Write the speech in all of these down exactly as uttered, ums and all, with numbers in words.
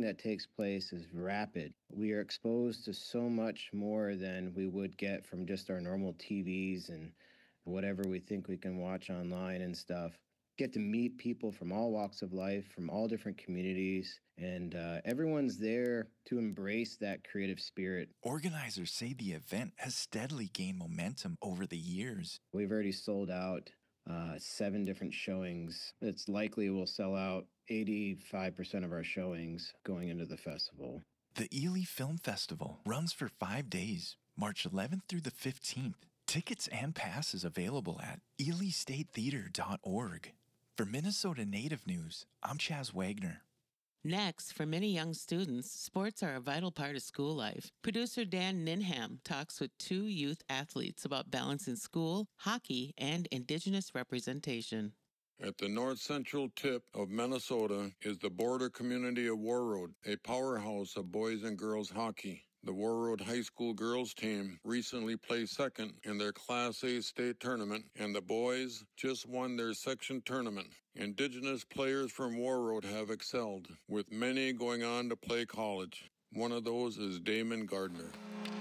learning that takes place is rapid. We are exposed to so much more than we would get from just our normal T Vs and whatever we think we can watch online and stuff. Get to meet people from all walks of life, from all different communities, and uh, everyone's there to embrace that creative spirit. Organizers say the event has steadily gained momentum over the years. We've already sold out uh, seven different showings. It's likely we'll sell out eighty-five percent of our showings going into the festival. The Ely Film Festival runs for five days, March eleventh through the fifteenth. Tickets and passes available at ely state theater dot org. For Minnesota Native News, I'm Chaz Wagner. Next, for many young students, sports are a vital part of school life. Producer Dan Ninham talks with two youth athletes about balancing school, hockey, and Indigenous representation. At the north central tip of Minnesota is the border community of Warroad, a powerhouse of boys and girls hockey. The Warroad High School girls team recently placed second in their Class A state tournament, and the boys just won their section tournament. Indigenous players from Warroad have excelled, with many going on to play college. One of those is Damon Gardner.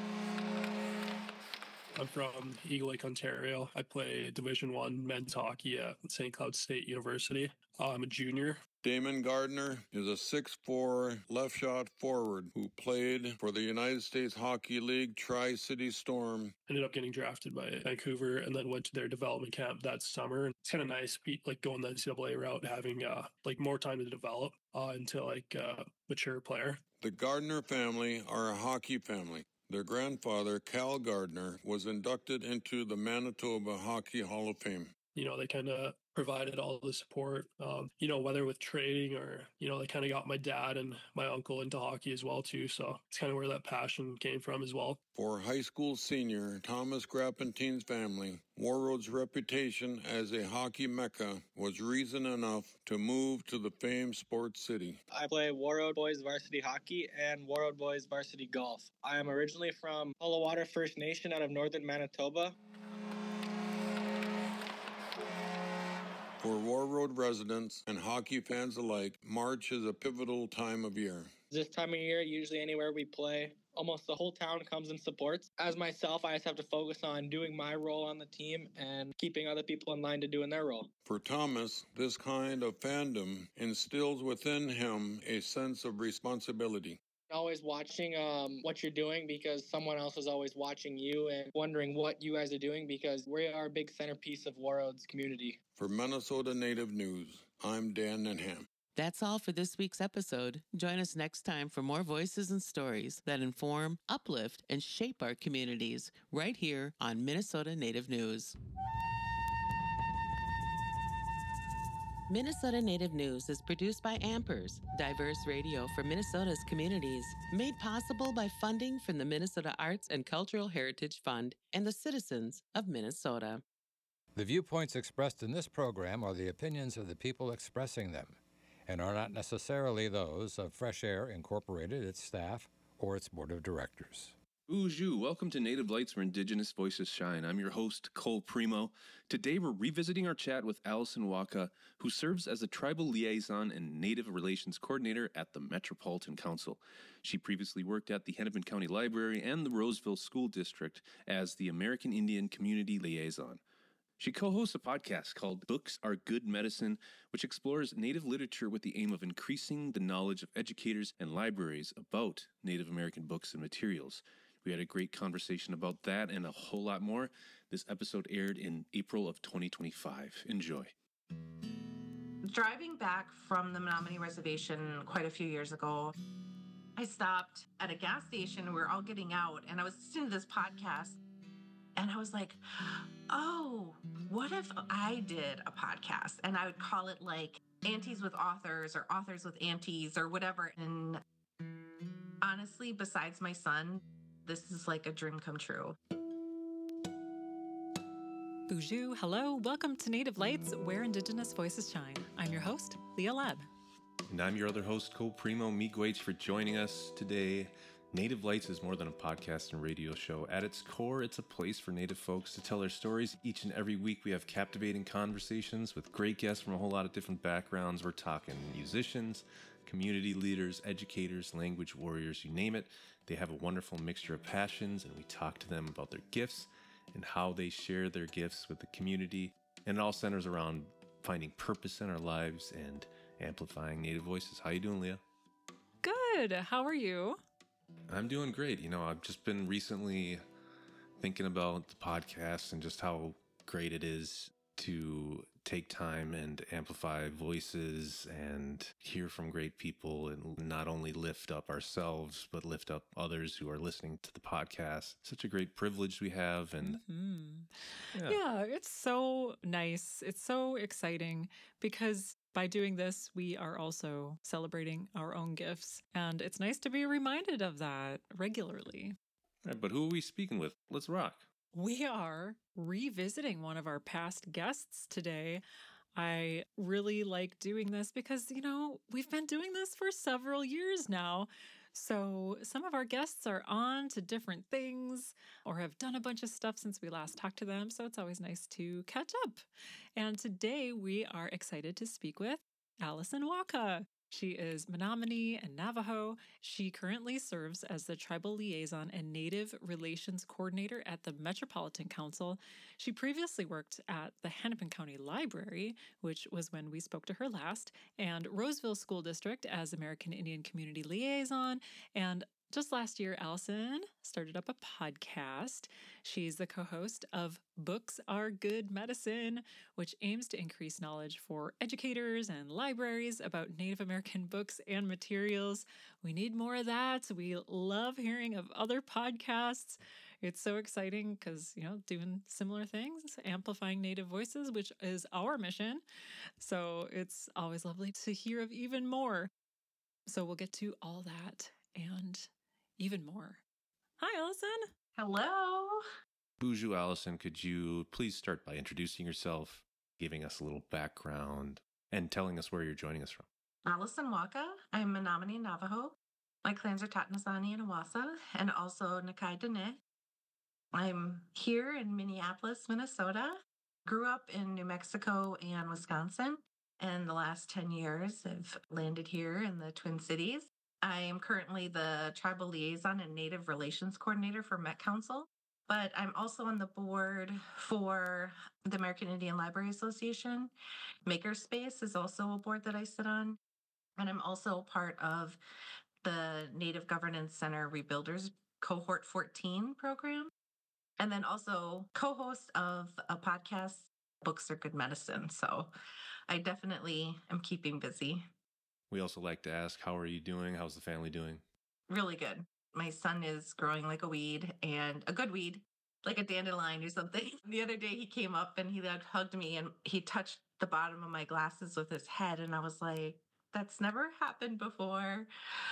I'm from Eagle Lake, Ontario. I play Division One men's hockey at Saint Cloud State University. Uh, I'm a junior. Damon Gardner is a six foot four left-shot forward who played for the United States Hockey League Tri-City Storm. Ended up getting drafted by Vancouver and then went to their development camp that summer. It's kind of nice, like going the N C double A route, having uh, like more time to develop uh, into like a mature player. The Gardner family are a hockey family. Their grandfather, Cal Gardner, was inducted into the Manitoba Hockey Hall of Fame. You know, they kind of provided all the support, um, you know, whether with trading or, you know, they kind of got my dad and my uncle into hockey as well, too. So it's kind of where that passion came from as well. For high school senior Thomas Grappentine's family, Warroad's reputation as a hockey mecca was reason enough to move to the famed sports city. I play Warroad Boys Varsity Hockey and Warroad Boys Varsity Golf. I am originally from Hullawater First Nation out of northern Manitoba. For Warroad residents and hockey fans alike, March is a pivotal time of year. This time of year, usually anywhere we play, almost the whole town comes and supports. As myself, I just have to focus on doing my role on the team and keeping other people in line to doing their role. For Thomas, this kind of fandom instills within him a sense of responsibility. Always watching um, what you're doing because someone else is always watching you and wondering what you guys are doing because we are a big centerpiece of Warroad's community. For Minnesota Native News, I'm Dan Ninham. That's all for this week's episode. Join us next time for more voices and stories that inform, uplift, and shape our communities right here on Minnesota Native News. Minnesota Native News is produced by Ampers, diverse radio for Minnesota's communities, made possible by funding from the Minnesota Arts and Cultural Heritage Fund and the citizens of Minnesota. The viewpoints expressed in this program are the opinions of the people expressing them and are not necessarily those of Fresh Air Incorporated, its staff, or its board of directors. Bonjour, welcome to Native Lights where Indigenous Voices Shine. I'm your host, Cole Primo. Today we're revisiting our chat with Allison Waka, who serves as a tribal liaison and Native Relations Coordinator at the Metropolitan Council. She previously worked at the Hennepin County Library and the Roseville School District as the American Indian Community Liaison. She co-hosts a podcast called Books Are Good Medicine, which explores Native literature with the aim of increasing the knowledge of educators and libraries about Native American books and materials. We had a great conversation about that and a whole lot more. This episode aired in April of twenty twenty-five. Enjoy. Driving back from the Menominee Reservation quite a few years ago, I stopped at a gas station. We were all getting out, and I was listening to this podcast, and I was like, oh, what if I did a podcast? And I would call it like Aunties with Authors or Authors with Aunties or whatever. And honestly, besides my son, this is like a dream come true. Bonjour, hello, welcome to Native Lights, where Indigenous voices shine. I'm your host, Leah Leb. And I'm your other host, Cole Primo. Miigwech for joining us today. Native Lights is more than a podcast and radio show. At its core, it's a place for Native folks to tell their stories. Each and every week, we have captivating conversations with great guests from a whole lot of different backgrounds. We're talking musicians, community leaders, educators, language warriors, you name it. They have a wonderful mixture of passions, and we talk to them about their gifts and how they share their gifts with the community. And it all centers around finding purpose in our lives and amplifying Native voices. How you doing, Leah? Good. How are you? I'm doing great. You know, I've just been recently thinking about the podcast and just how great it is to take time and amplify voices and hear from great people and not only lift up ourselves, but lift up others who are listening to the podcast. Such a great privilege we have. And Mm-hmm. yeah. Yeah, it's so nice. It's so exciting because by doing this, we are also celebrating our own gifts. And it's nice to be reminded of that regularly. All right, but who are we speaking with? Let's rock. We are revisiting one of our past guests today. I really like doing this because, you know, we've been doing this for several years now. So some of our guests are on to different things or have done a bunch of stuff since we last talked to them. So it's always nice to catch up. And today we are excited to speak with Allison Waka. She is Menominee and Navajo. She currently serves as the Tribal Liaison and Native Relations Coordinator at the Metropolitan Council. She previously worked at the Hennepin County Library, which was when we spoke to her last, and Roseville School District as American Indian Community Liaison. And just last year, Allison started up a podcast. She's the co-host of Books Are Good Medicine, which aims to increase knowledge for educators and libraries about Native American books and materials. We need more of that. We love hearing of other podcasts. It's so exciting because, you know, doing similar things, amplifying Native voices, which is our mission. So it's always lovely to hear of even more. So we'll get to all that and even more. Hi, Allison. Hello. Buju Allison, could you please start by introducing yourself, giving us a little background, and telling us where you're joining us from? Allison Waka. I'm Menominee Navajo. My clans are Tatanasani and Awasa, and also Nakai Dene. I'm here in Minneapolis, Minnesota. Grew up in New Mexico and Wisconsin, and the last ten years I've landed here in the Twin Cities. I am currently the Tribal Liaison and Native Relations Coordinator for Met Council, but I'm also on the board for the American Indian Library Association. Makerspace is also a board that I sit on, and I'm also part of the Native Governance Center Rebuilders Cohort fourteen program, and then also co-host of a podcast, Books Are Good Medicine. So I definitely am keeping busy. We also like to ask, how are you doing? How's the family doing? Really good. My son is growing like a weed, and a good weed, like a dandelion or something. The other day he came up and he like hugged me and he touched the bottom of my glasses with his head. And I was like, that's never happened before.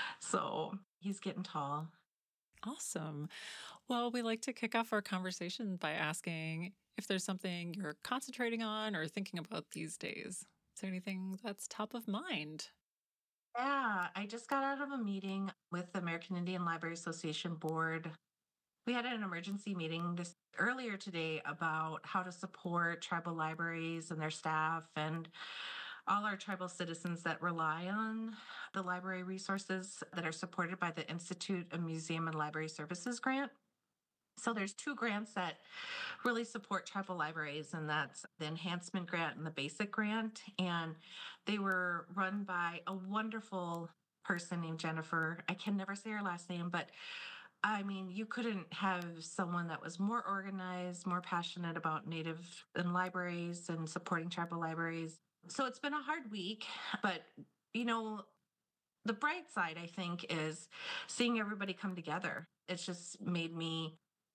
So he's getting tall. Awesome. Well, we like to kick off our conversation by asking if there's something you're concentrating on or thinking about these days. Is there anything that's top of mind? Yeah, I just got out of a meeting with the American Indian Library Association board. We had an emergency meeting this earlier today about how to support tribal libraries and their staff and all our tribal citizens that rely on the library resources that are supported by the Institute of Museum and Library Services grant. So there's two grants that really support tribal libraries, and that's the enhancement grant and the basic grant. And they were run by a wonderful person named Jennifer. I can never say her last name, but I mean, you couldn't have someone that was more organized, more passionate about Native and libraries and supporting tribal libraries. So it's been a hard week, but you know, the bright side, I think, is seeing everybody come together. It's just made me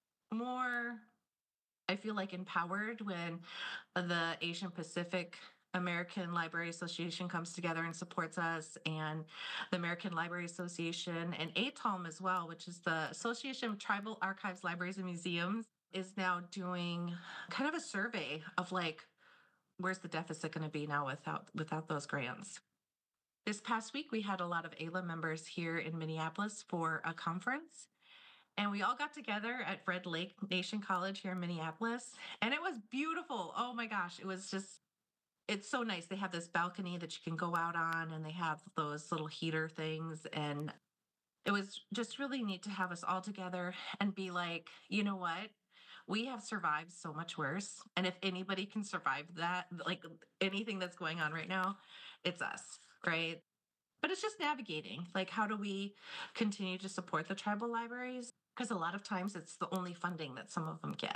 more, I feel like, empowered when the Asian Pacific American Library Association comes together and supports us, and the American Library Association and A T A L M as well, which is the Association of Tribal Archives, Libraries, and Museums, is now doing kind of a survey of like, where's the deficit going to be now without without those grants? This past week, we had a lot of A L A members here in Minneapolis for a conference. And we all got together at Red Lake Nation College here in Minneapolis. And it was beautiful. Oh my gosh. It was just it's so nice. They have this balcony that you can go out on, and they have those little heater things. And it was just really neat to have us all together and be like, you know what? We have survived so much worse. And if anybody can survive that, like anything that's going on right now, it's us, right? But it's just navigating. Like, how do we continue to support the tribal libraries? Because a lot of times it's the only funding that some of them get.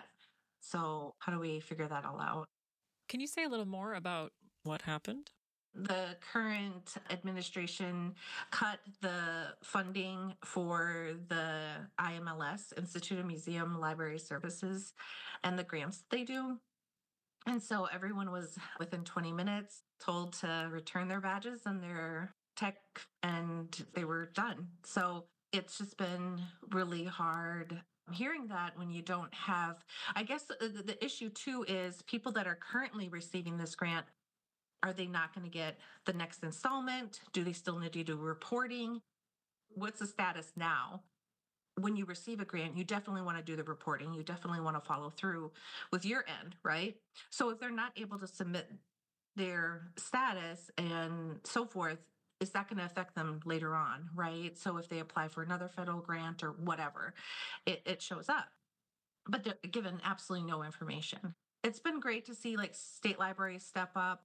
So, how do we figure that all out? Can you say a little more about what happened? The current administration cut the funding for the I M L S, Institute of Museum Library Services, and the grants that they do. And so everyone was within twenty minutes told to return their badges and their tech, and they were done. So it's just been really hard hearing that when you don't have, I guess the, the issue too is people that are currently receiving this grant, are they not going to get the next installment? Do they still need to do reporting? What's the status now? When you receive a grant, you definitely want to do the reporting. You definitely want to follow through with your end, right? So if they're not able to submit their status and so forth, is that going to affect them later on, right? So if they apply for another federal grant or whatever, it, it shows up. But they're given absolutely no information. It's been great to see like state libraries step up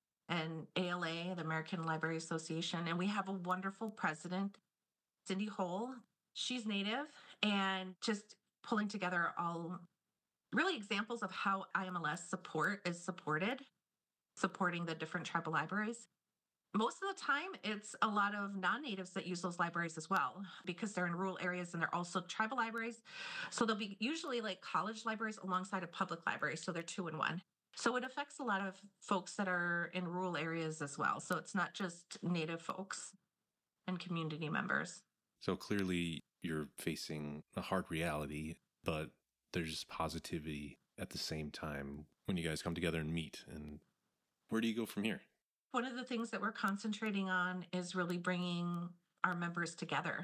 and A L A, the American Library Association, and we have a wonderful president, Cindy Hole. She's Native, and just pulling together all really examples of how I M L S support is supported, supporting the different tribal libraries. Most of the time, it's a lot of non-natives that use those libraries as well, because they're in rural areas and they're also tribal libraries. So they'll be usually like college libraries alongside of public libraries. So they're two in one. So it affects a lot of folks that are in rural areas as well. So it's not just Native folks and community members. So clearly you're facing a hard reality, but there's positivity at the same time when you guys come together and meet. And where do you go from here? One of the things that we're concentrating on is really bringing our members together.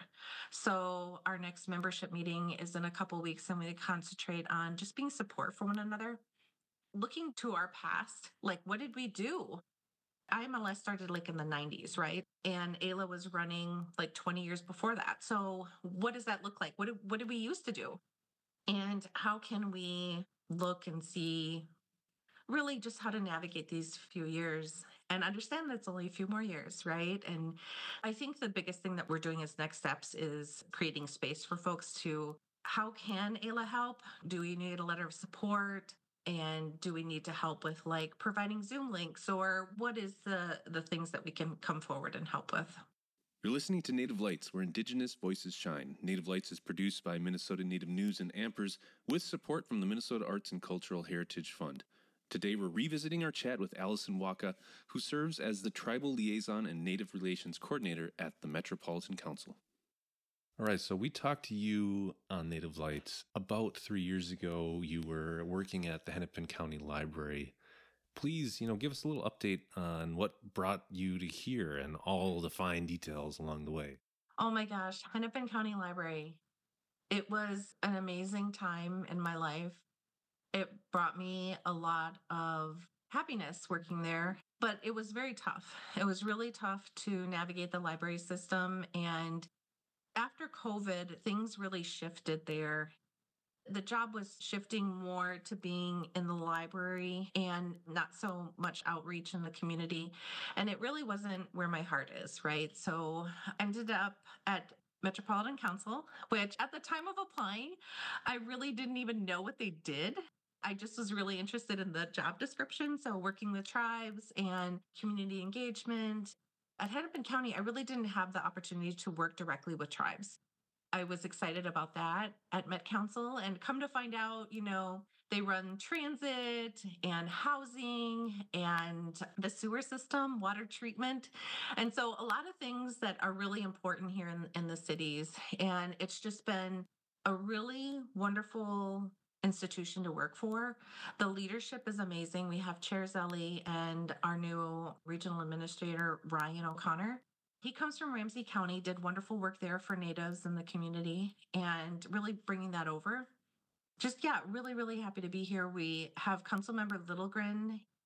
So our next membership meeting is in a couple of weeks, and we concentrate on just being support for one another, looking to our past. Like, what did we do? I M L S started like in the nineties, right? And A L A was running like twenty years before that. So what does that look like? What, do, what did we used to do? And how can we look and see really just how to navigate these few years and understand that it's only a few more years, right? And I think the biggest thing that we're doing as next steps is creating space for folks to, how can A L A help? Do we need a letter of support? And do we need to help with like providing Zoom links, or what is the, the things that we can come forward and help with? You're listening to Native Lights, where Indigenous voices shine. Native Lights is produced by Minnesota Native News and Ampers with support from the Minnesota Arts and Cultural Heritage Fund. Today, we're revisiting our chat with Allison Waka, who serves as the Tribal Liaison and Native Relations Coordinator at the Metropolitan Council. All right, so we talked to you on Native Lights about three years ago. You were working at the Hennepin County Library. Please, you know, give us a little update on what brought you to here and all the fine details along the way. Oh my gosh, Hennepin County Library. It was an amazing time in my life. It brought me a lot of happiness working there, but it was very tough. It was really tough to navigate the library system. And after COVID, things really shifted there. The job was shifting more to being in the library and not so much outreach in the community. And it really wasn't where my heart is, right? So I ended up at Metropolitan Council, which at the time of applying, I really didn't even know what they did. I just was really interested in the job description. So working with tribes and community engagement. At Hennepin County, I really didn't have the opportunity to work directly with tribes. I was excited about that at Met Council, and come to find out, you know, they run transit and housing and the sewer system, water treatment. And so a lot of things that are really important here in, in the cities. And it's just been a really wonderful institution to work for. The leadership is amazing. We have Chair Zelli and our new regional administrator, Ryan O'Connor. He comes from Ramsey County, did wonderful work there for natives in the community, and really bringing that over. Just, yeah, really, really happy to be here. We have Councilmember Littlegren.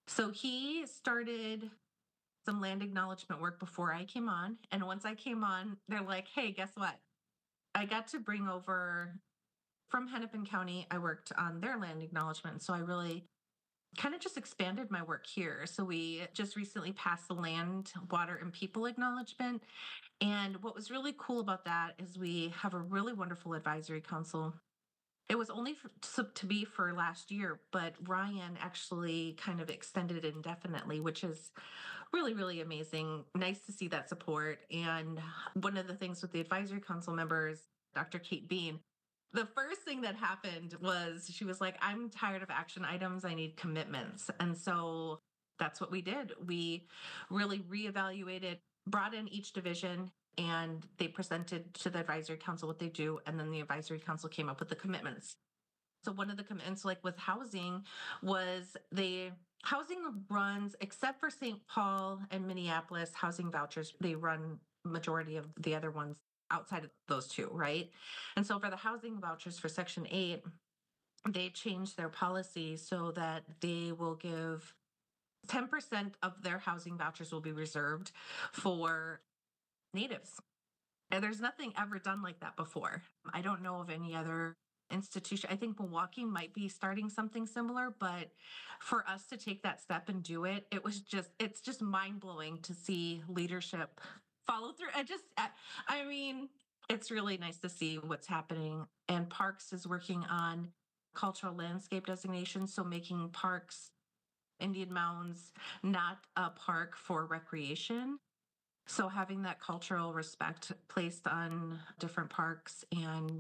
So he started some land acknowledgement work before I came on. And once I came on, they're like, hey, guess what? I got to bring over from Hennepin County. I worked on their land acknowledgement. So I really kind of just expanded my work here. So we just recently passed the land, water, and people acknowledgement. And what was really cool about that is we have a really wonderful advisory council. It was only for, to, to be for last year, but Ryan actually kind of extended it indefinitely, which is really, really amazing. Nice to see that support. And one of the things with the advisory council members, Doctor Kate Bean, the first thing that happened was she was like, I'm tired of action items. I need commitments. And so that's what we did. We really reevaluated, brought in each division, and they presented to the advisory council what they do. And then the advisory council came up with the commitments. So one of the commitments, like with housing, was the housing runs, except for Saint Paul and Minneapolis, housing vouchers, they run majority of the other ones outside of those two, right? And so for the housing vouchers for Section eight, they changed their policy so that they will give ten percent of their housing vouchers will be reserved for natives. And there's nothing ever done like that before. I don't know of any other institution. I think Milwaukee might be starting something similar, but for us to take that step and do it, it was just, it's just mind blowing to see leadership follow through. I just, I mean, it's really nice to see what's happening. And Parks is working on cultural landscape designation. So making parks, Indian Mounds, not a park for recreation. So having that cultural respect placed on different parks. And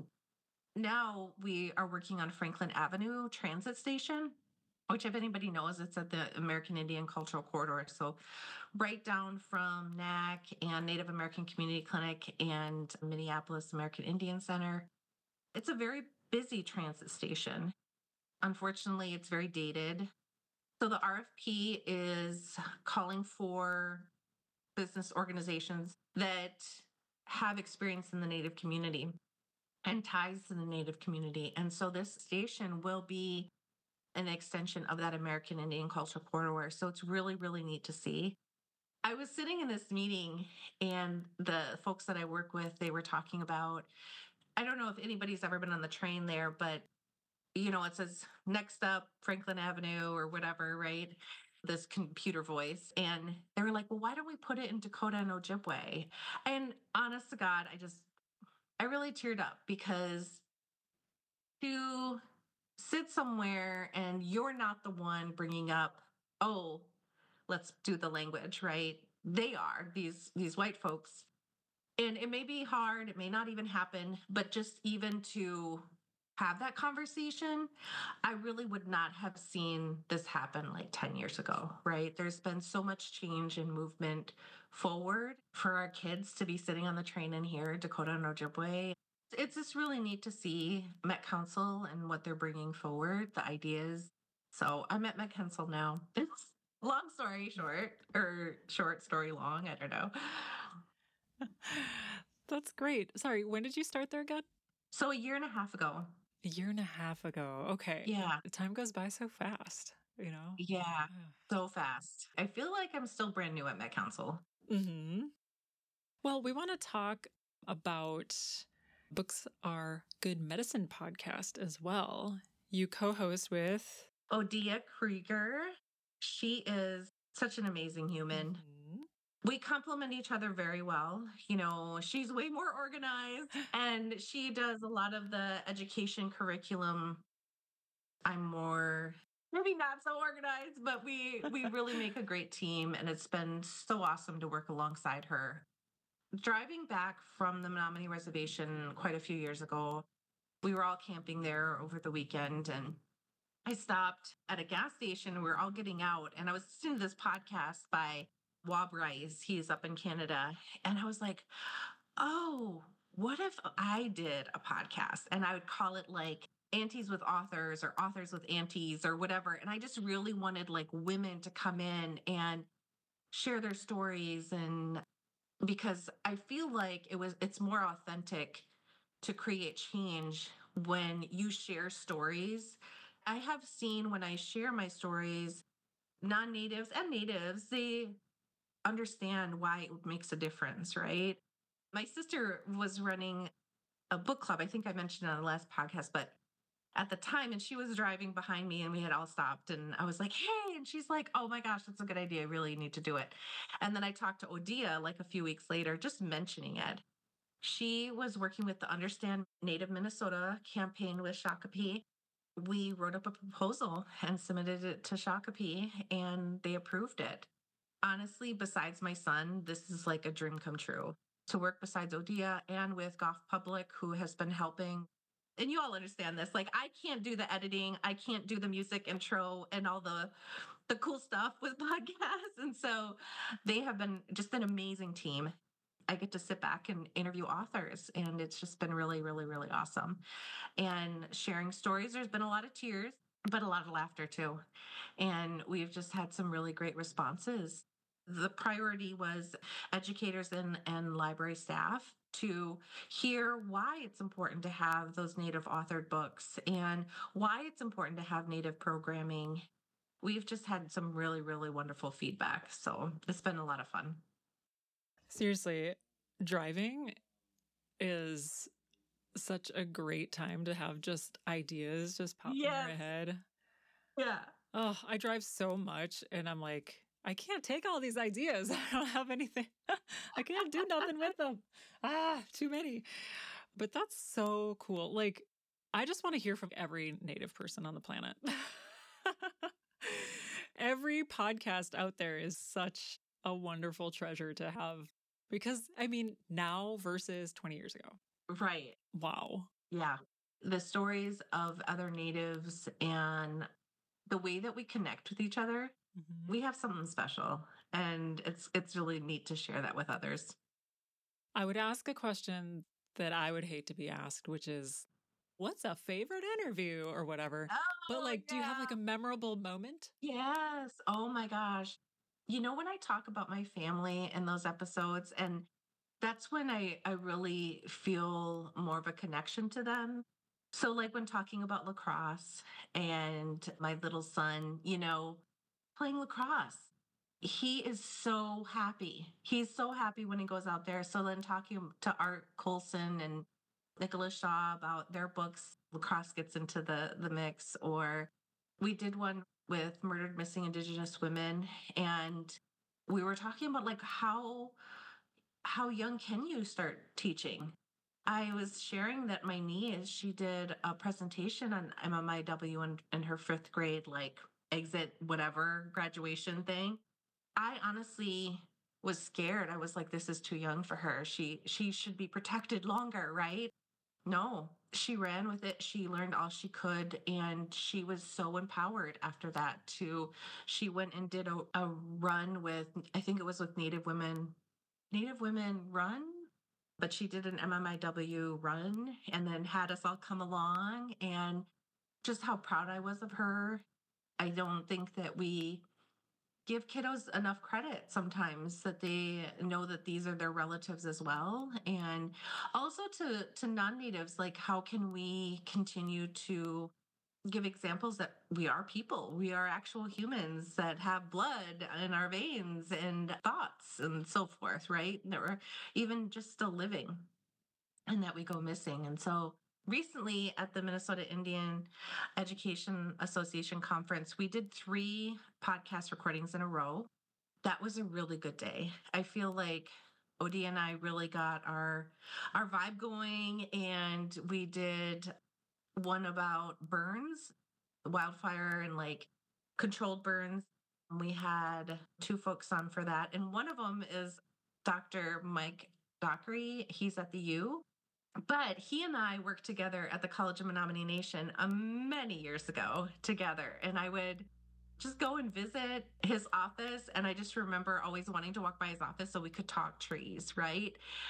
now we are working on Franklin Avenue Transit Station, which if anybody knows, it's at the American Indian Cultural Corridor. So right down from N A C and Native American Community Clinic and Minneapolis American Indian Center. It's a very busy transit station. Unfortunately, it's very dated. So the R F P is calling for business organizations that have experience in the Native community and ties to the Native community. And so this station will be an extension of that American Indian Cultural Corridor. So it's really, really neat to see. I was sitting in this meeting and the folks that I work with, they were talking about, I don't know if anybody's ever been on the train there, but you know, it says next up Franklin Avenue or whatever, right? This computer voice. And they were like, well, why don't we put it in Dakota and Ojibwe? And honest to God, I just, I really teared up because to sit somewhere and you're not the one bringing up, oh, let's do the language, right? They are these, these white folks. And it may be hard. It may not even happen, but just even to have that conversation, I really would not have seen this happen like ten years ago, right? There's been so much change and movement forward for our kids to be sitting on the train in here, Dakota and Ojibwe. It's just really neat to see Met Council and what they're bringing forward, the ideas. So I'm at Met Council now. It's long story short, or short story long, I don't know. That's great. Sorry, when did you start there again? So a year and a half ago. A year and a half ago. Okay. Yeah. Time goes by so fast, you know? Yeah, so fast. I feel like I'm still brand new at Met Council. Mm-hmm. Well, we want to talk about Books Are Good Medicine podcast as well. You co-host with Odia Krieger. She is such an amazing human. Mm-hmm. We complement each other very well. You know, she's way more organized and she does a lot of the education curriculum. I'm more, maybe not so organized, but we, we really make a great team and it's been so awesome to work alongside her. Driving back from the Menominee Reservation quite a few years ago, we were all camping there over the weekend and I stopped at a gas station. We were all getting out and I was listening to this podcast by Wob Rice. He's up in Canada. And I was like, oh, what if I did a podcast and I would call it like Aunties with Authors or Authors with Aunties or whatever. And I just really wanted like women to come in and share their stories. And because I feel like it was, it's more authentic to create change when you share stories. I have seen when I share my stories, non-natives and natives, they understand why it makes a difference, right? My sister was running a book club. I think I mentioned it on the last podcast, but at the time, and she was driving behind me and we had all stopped and I was like, hey, and she's like, oh my gosh, that's a good idea. I really need to do it. And then I talked to Odia like a few weeks later, just mentioning it. She was working with the Understand Native Minnesota campaign with Shakopee. We wrote up a proposal and submitted it to Shakopee and they approved it. Honestly, besides my son, this is like a dream come true to work besides Odia and with Goff Public, who has been helping. And you all understand this. Like, I can't do the editing, I can't do the music intro and all the the cool stuff with podcasts. And so they have been just an amazing team. I get to sit back and interview authors, and it's just been really, really, really awesome. And sharing stories, there's been a lot of tears, but a lot of laughter too. And we've just had some really great responses. The priority was educators and, and library staff to hear why it's important to have those Native authored books and why it's important to have Native programming. We've just had some really, really wonderful feedback. So it's been a lot of fun. Seriously, driving is such a great time to have just ideas just pop in Yes. your head. Yeah. Oh, I drive so much and I'm like, I can't take all these ideas. I don't have anything. I can't do nothing with them. Ah, too many. But that's so cool. Like, I just want to hear from every Native person on the planet. Every podcast out there is such a wonderful treasure to have because, I mean, now versus twenty years ago. Right. Wow. Yeah. The stories of other natives and the way that we connect with each other, Mhm. we have something special. And it's it's really neat to share that with others. I would ask a question that I would hate to be asked, which is, what's a favorite interview or whatever? But Oh, like, do you have like yeah. a memorable moment? Yes. Oh my gosh. You know, when I talk about my family in those episodes, and that's when I, I really feel more of a connection to them. So, like when talking about lacrosse and my little son, you know, playing lacrosse, he is so happy. He's so happy when he goes out there. So, then talking to Art Colson and Nicholas Shaw about their books, lacrosse gets into the, the mix. Or we did one with murdered missing Indigenous women, and we were talking about like how how young can you start teaching? I was sharing that my niece, she did a presentation on M M I W in, in her fifth grade, like exit, whatever, graduation thing. I honestly was scared. I was like, this is too young for her. She she should be protected longer, right? No, she ran with it. She learned all she could. And she was so empowered after that too. She went and did a, a run with, I think it was with Native Women, Native Women Run, but she did an M M I W run and then had us all come along, and just how proud I was of her. I don't think that we give kiddos enough credit sometimes that they know that these are their relatives as well. And also to to non-natives, like how can we continue to give examples that we are people, we are actual humans that have blood in our veins and thoughts and so forth, right? That we're even just still living and that we go missing. And so recently at the Minnesota Indian Education Association conference, we did three podcast recordings in a row. That was a really good day. I feel like Odie and I really got our our vibe going, and we did one about burns, wildfire and like controlled burns. We had two folks on for that. And one of them is Doctor Mike Dockery. He's at the U. But he and I worked together at the College of Menominee Nation uh, many years ago together. And I would just go and visit his office. And I just remember always wanting to walk by his office so we could talk trees, right?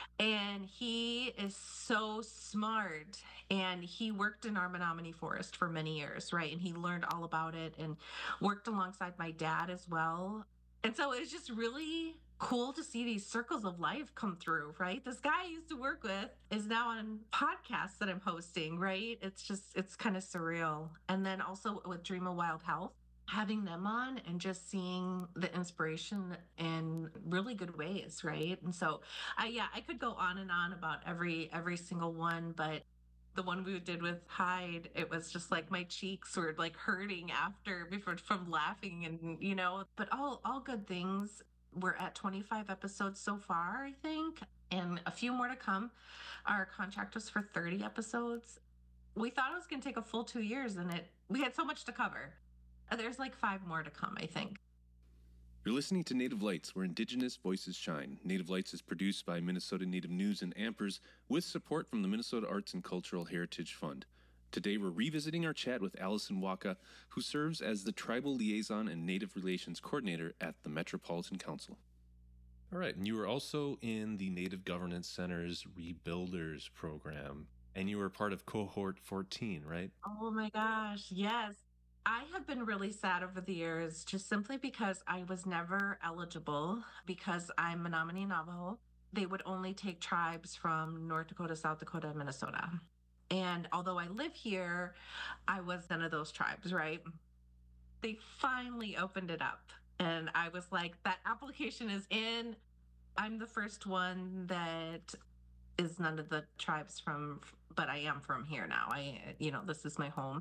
And he is so smart. And he worked in our Menominee Forest for many years, right? And he learned all about it and worked alongside my dad as well. And so it's just really cool to see these circles of life come through, right? This guy I used to work with is now on podcasts that I'm hosting, right? It's just, it's kind of surreal. And then also with Dream of Wild Health, having them on and just seeing the inspiration in really good ways, right? And so I yeah, I could go on and on about every every single one, but the one we did with Hyde, it was just like my cheeks were like hurting after before from laughing, and you know, but all all good things. We're at twenty-five episodes so far, I think, and a few more to come. Our contract was for thirty episodes. We thought it was going to take a full two years, and it we had so much to cover. There's like five more to come, I think. You're listening to Native Lights, where Indigenous voices shine. Native Lights is produced by Minnesota Native News and Ampers with support from the Minnesota Arts and Cultural Heritage Fund. Today, we're revisiting our chat with Allison Waka, who serves as the Tribal Liaison and Native Relations Coordinator at the Metropolitan Council. All right, and you were also in the Native Governance Center's Rebuilders program, and you were part of cohort fourteen, right? Oh my gosh, yes. I have been really sad over the years just simply because I was never eligible because I'm Menominee Navajo. They would only take tribes from North Dakota, South Dakota, and Minnesota. And although I live here, I was none of those tribes, right? They finally opened it up. And I was like, that application is in. I'm the first one that is none of the tribes from, but I am from here now. I, you know, this is my home.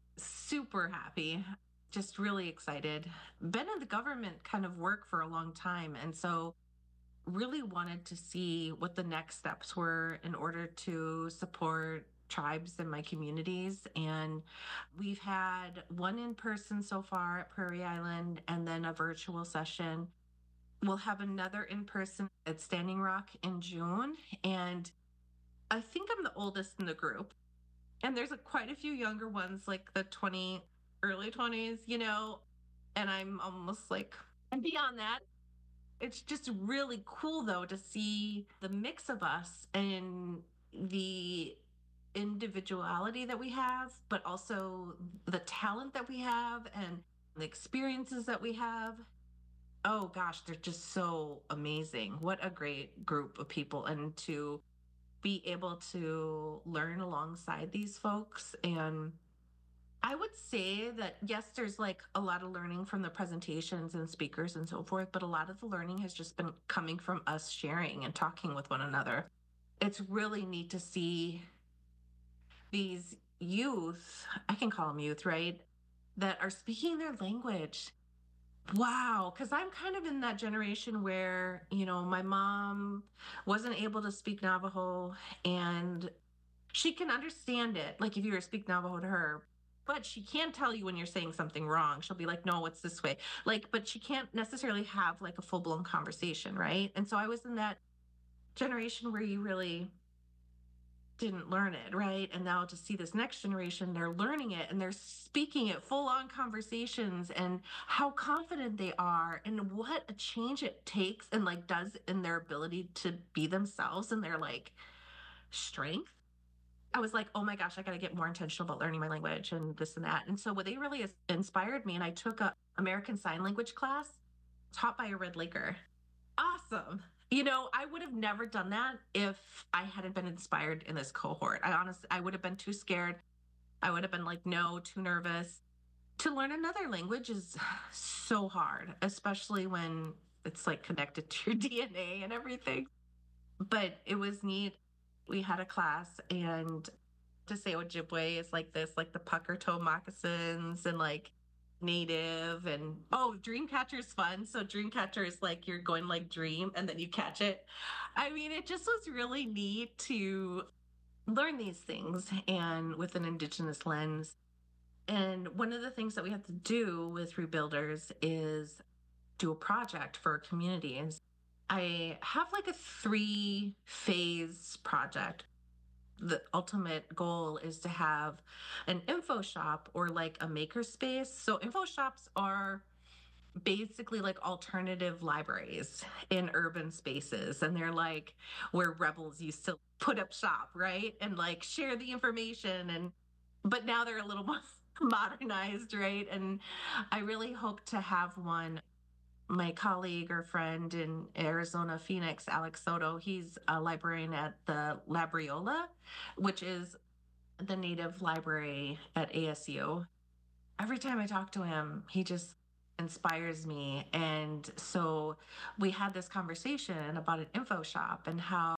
Super happy, just really excited. Been in the government kind of work for a long time. And so really wanted to see what the next steps were in order to support tribes in my communities. And we've had one in person so far at Prairie Island and then a virtual session. We'll have another in person at Standing Rock in June. And I think I'm the oldest in the group. And there's a, quite a few younger ones, like the twenty, early twenties, you know, and I'm almost like, and beyond that, it's just really cool, though, to see the mix of us and the individuality that we have, but also the talent that we have and the experiences that we have. Oh, gosh, they're just so amazing. What a great group of people. And to be able to learn alongside these folks. And I would say that, yes, there's like a lot of learning from the presentations and speakers and so forth, but a lot of the learning has just been coming from us sharing and talking with one another. It's really neat to see these youth, I can call them youth, right, that are speaking their language. Wow, because I'm kind of in that generation where, you know, my mom wasn't able to speak Navajo and she can understand it. Like if you were to speak Navajo to her, but she can't tell you when you're saying something wrong. She'll be like, no, it's this way. Like, but she can't necessarily have like a full blown conversation, right? And so I was in that generation where you really didn't learn it, right? And now to see this next generation, they're learning it and they're speaking it full on conversations and how confident they are and what a change it takes and like does in their ability to be themselves and their like strength. I was like, oh my gosh, I got to get more intentional about learning my language and this and that. And so what they really inspired me, and I took a American Sign Language class taught by a Red Laker. Awesome. You know, I would have never done that if I hadn't been inspired in this cohort. I honestly, I would have been too scared. I would have been like, no, too nervous. To learn another language is so hard, especially when it's like connected to your D N A and everything. But it was neat. We had a class, and to say Ojibwe is like this, like the pucker toe moccasins and like Native, and oh, Dreamcatcher is fun. So Dreamcatcher is like you're going like dream and then you catch it. I mean, it just was really neat to learn these things and with an Indigenous lens. And one of the things that we have to do with Rebuilders is do a project for our community. And I have like a three phase project. The ultimate goal is to have an info shop or like a maker space. So info shops are basically like alternative libraries in urban spaces. And they're like where rebels used to put up shop, right? And like share the information. And but now they're a little more modernized, right? And I really hope to have one. My colleague or friend in Arizona, Phoenix, Alex Soto, he's a librarian at the Labriola, which is the Native library at A S U. every time I talk to him, he just inspires me. And so we had this conversation about an info shop and how